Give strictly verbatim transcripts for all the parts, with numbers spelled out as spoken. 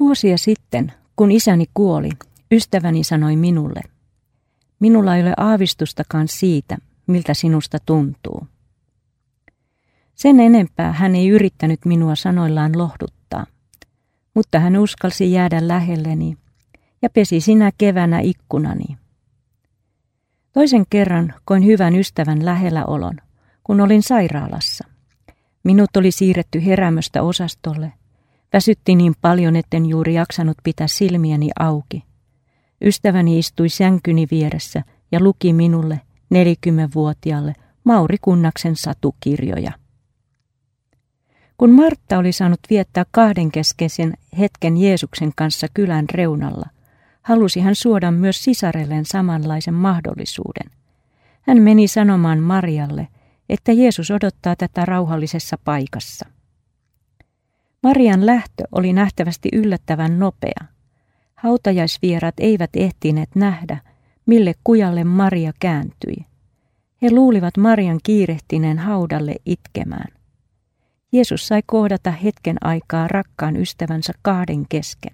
Vuosia sitten, kun isäni kuoli, ystäväni sanoi minulle, minulla ei ole aavistustakaan siitä, miltä sinusta tuntuu. Sen enempää hän ei yrittänyt minua sanoillaan lohduttaa, mutta hän uskalsi jäädä lähelleni ja pesi sinä keväänä ikkunani. Toisen kerran koin hyvän ystävän lähelläolon, kun olin sairaalassa. Minut oli siirretty heräämöstä osastolle. Väsytti niin paljon, etten juuri jaksanut pitää silmiäni auki. Ystäväni istui sänkyni vieressä ja luki minulle, nelikymmenvuotiaalle, Mauri Kunnaksen satukirjoja. Kun Martta oli saanut viettää kahdenkeskeisen hetken Jeesuksen kanssa kylän reunalla, halusi hän suoda myös sisarelleen samanlaisen mahdollisuuden. Hän meni sanomaan Marialle, että Jeesus odottaa tätä rauhallisessa paikassa. Marian lähtö oli nähtävästi yllättävän nopea. Hautajaisvieraat eivät ehtineet nähdä, mille kujalle Maria kääntyi. He luulivat Marian kiirehtineen haudalle itkemään. Jeesus sai kohdata hetken aikaa rakkaan ystävänsä kahden kesken.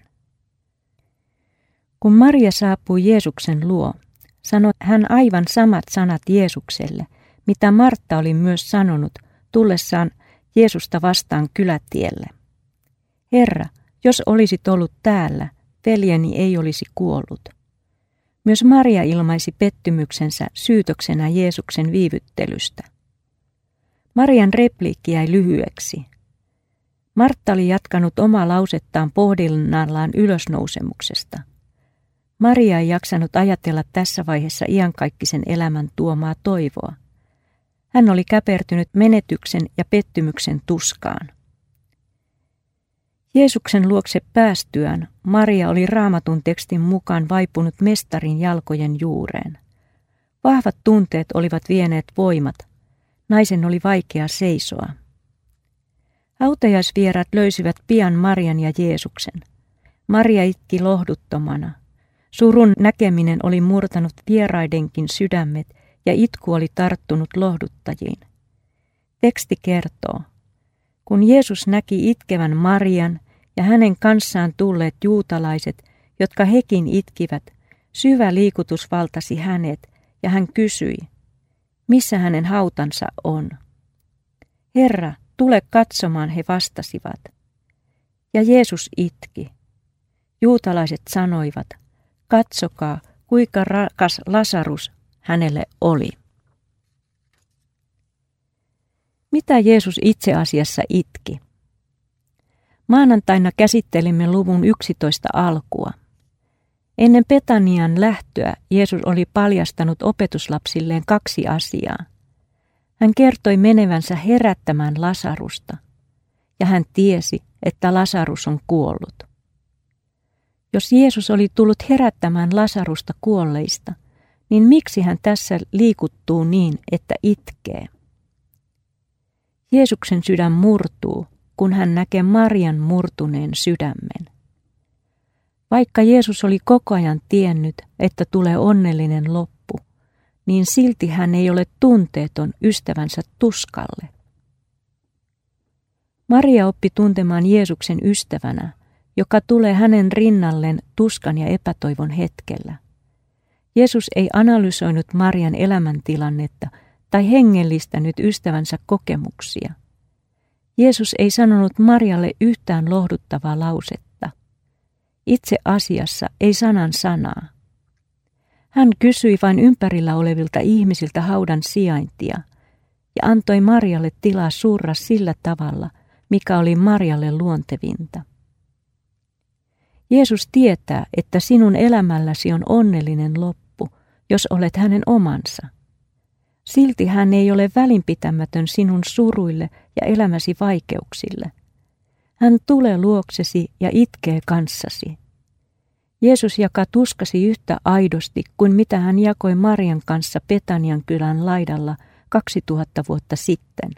Kun Maria saapui Jeesuksen luo, sanoi hän aivan samat sanat Jeesukselle, mitä Martta oli myös sanonut tullessaan Jeesusta vastaan kylätielle. Herra, jos olisit ollut täällä, veljeni ei olisi kuollut. Myös Maria ilmaisi pettymyksensä syytöksenä Jeesuksen viivyttelystä. Marian repliikki jäi lyhyeksi. Martta oli jatkanut omaa lausettaan pohdinnallaan ylösnousemuksesta. Maria ei jaksanut ajatella tässä vaiheessa iankaikkisen elämän tuomaa toivoa. Hän oli käpertynyt menetyksen ja pettymyksen tuskaan. Jeesuksen luokse päästyään Maria oli Raamatun tekstin mukaan vaipunut mestarin jalkojen juureen. Vahvat tunteet olivat vieneet voimat. Naisen oli vaikea seisoa. Hautajaisvieraat löysivät pian Marian ja Jeesuksen. Maria itki lohduttomana. Surun näkeminen oli murtanut vieraidenkin sydämet ja itku oli tarttunut lohduttajiin. Teksti kertoo, kun Jeesus näki itkevän Marian ja hänen kanssaan tulleet juutalaiset, jotka hekin itkivät, syvä liikutus valtasi hänet ja hän kysyi, missä hänen hautansa on. Herra, tule katsomaan, he vastasivat. Ja Jeesus itki. Juutalaiset sanoivat, katsokaa, kuinka rakas Lasarus hänelle oli. Mitä Jeesus itse asiassa itki? Maanantaina käsittelimme luvun yksitoista alkua. Ennen Betanian lähtöä Jeesus oli paljastanut opetuslapsilleen kaksi asiaa. Hän kertoi menevänsä herättämään Lasarusta, ja hän tiesi, että Lasarus on kuollut. Jos Jeesus oli tullut herättämään Lasarusta kuolleista, niin miksi hän tässä liikuttuu niin, että itkee? Jeesuksen sydän murtuu, kun hän näkee Marian murtuneen sydämen. Vaikka Jeesus oli koko ajan tiennyt, että tulee onnellinen loppu, niin silti hän ei ole tunteeton ystävänsä tuskalle. Maria oppi tuntemaan Jeesuksen ystävänä, joka tulee hänen rinnalleen tuskan ja epätoivon hetkellä. Jeesus ei analysoinut Marian elämäntilannetta tai hengellistänyt ystävänsä kokemuksia. Jeesus ei sanonut Marialle yhtään lohduttavaa lausetta. Itse asiassa ei sanan sanaa. Hän kysyi vain ympärillä olevilta ihmisiltä haudan sijaintia ja antoi Marialle tilaa surra sillä tavalla, mikä oli Marialle luontevinta. Jeesus tietää, että sinun elämälläsi on onnellinen loppu, jos olet hänen omansa. Silti hän ei ole välinpitämätön sinun suruille ja elämäsi vaikeuksille. Hän tulee luoksesi ja itkee kanssasi. Jeesus jakaa tuskasi yhtä aidosti kuin mitä hän jakoi Marian kanssa Betanian kylän laidalla kaksituhatta vuotta sitten.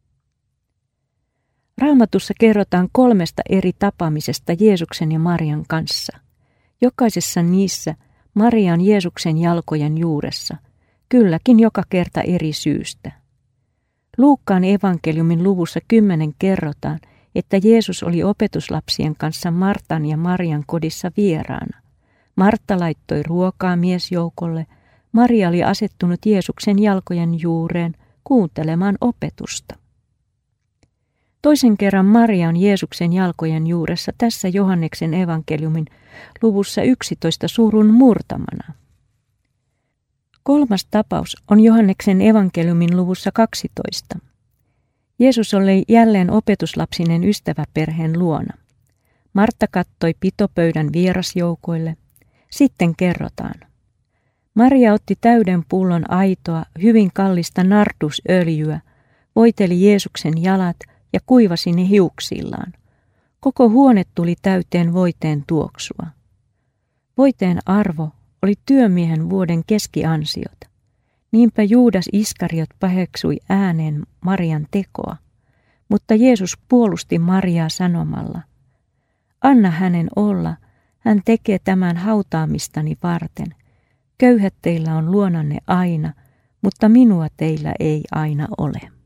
Raamatussa kerrotaan kolmesta eri tapaamisesta Jeesuksen ja Marian kanssa. Jokaisessa niissä Maria on Jeesuksen jalkojen juuressa, kylläkin joka kerta eri syystä. Luukkaan evankeliumin luvussa kymmenen kerrotaan, että Jeesus oli opetuslapsien kanssa Martan ja Marian kodissa vieraana. Martta laittoi ruokaa miesjoukolle. Maria oli asettunut Jeesuksen jalkojen juureen kuuntelemaan opetusta. Toisen kerran Maria on Jeesuksen jalkojen juuressa tässä Johanneksen evankeliumin luvussa yksitoista surun murtamana. Kolmas tapaus on Johanneksen evankeliumin luvussa kaksitoista. Jeesus oli jälleen opetuslapsinen ystäväperheen luona. Martta kattoi pitopöydän vierasjoukoille. Sitten kerrotaan. Maria otti täyden pullon aitoa, hyvin kallista nardusöljyä, voiteli Jeesuksen jalat ja kuivasi ne hiuksillaan. Koko huone tuli täyteen voiteen tuoksua. Voiteen arvo oli työmiehen vuoden keskiansiot. Niinpä Juudas Iskariot paheksui ääneen Marian tekoa, mutta Jeesus puolusti Mariaa sanomalla, anna hänen olla, hän tekee tämän hautaamistani varten. Köyhät teillä on luonanne aina, mutta minua teillä ei aina ole.